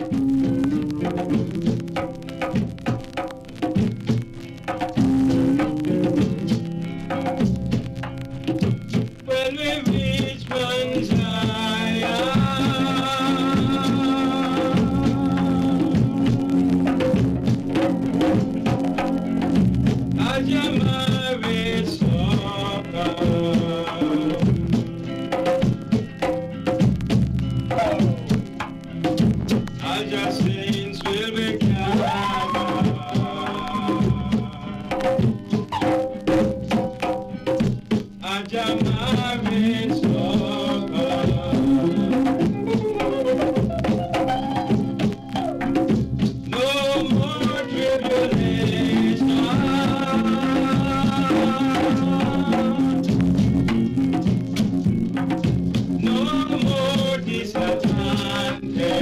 When we reach Mount Zion, as your married supper, as your saints will be gathered, as your married supper. No more tribulation, no more disadvantage.